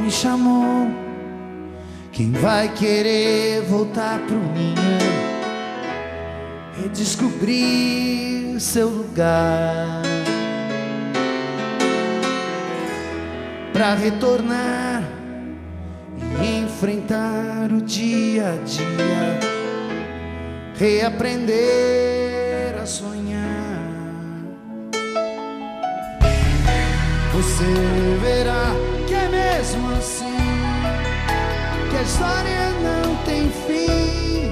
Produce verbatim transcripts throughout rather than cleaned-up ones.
me chamou. Quem vai querer voltar pro ninho, redescobrir seu lugar, pra retornar e enfrentar o dia a dia, reaprender a sonhar. Você verá que é mesmo assim, que a história não tem fim.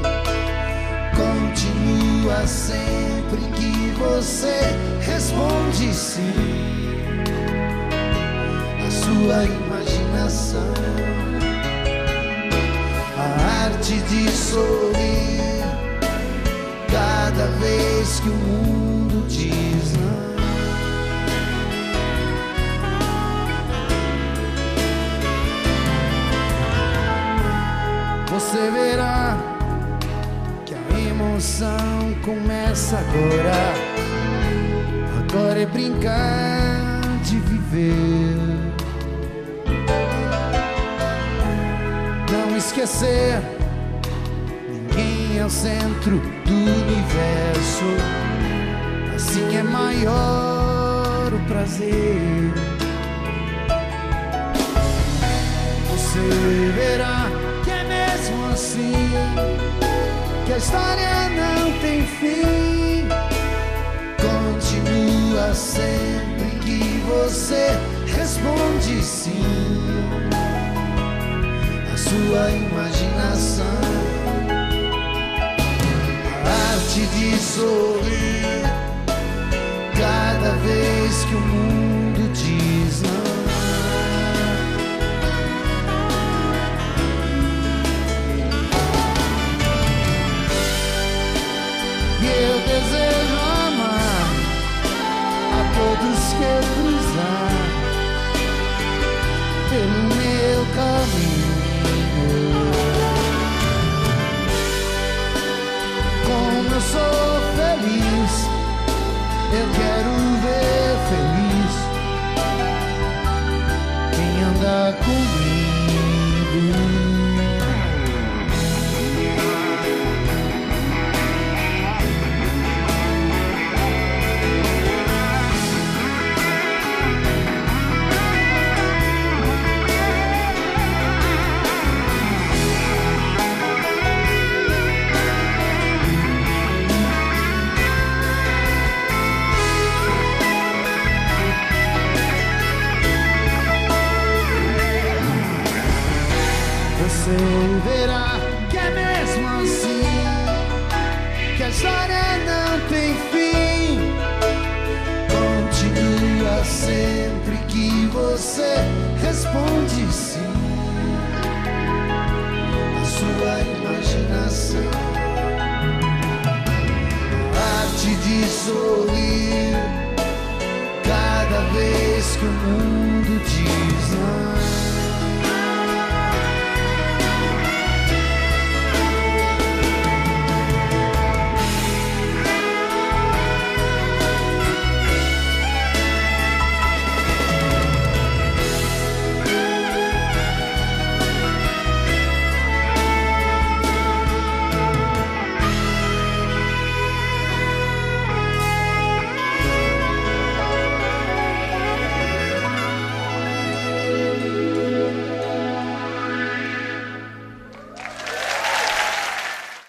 Continua sempre que você responde sim. A sua imaginação, a arte de sorrir cada vez que o mundo diz não. Você verá que a emoção começa agora. Agora é brincar de viver, não esquecer, ninguém é o centro do universo. Assim é maior o prazer. Você verá que é mesmo assim, que a história não tem fim. Continua sempre que você responde sim. A sua imaginação, a arte de sorrir cada vez que o mundo diz não. Eu desejo amar a todos que eu cruzar pelo meu caminho. Como eu sou feliz, eu quero ver feliz quem anda comigo. Você verá que é mesmo assim, que a história não tem fim. Continua sempre que você responde sim. A sua imaginação, a arte de sorrir cada vez que o mundo diz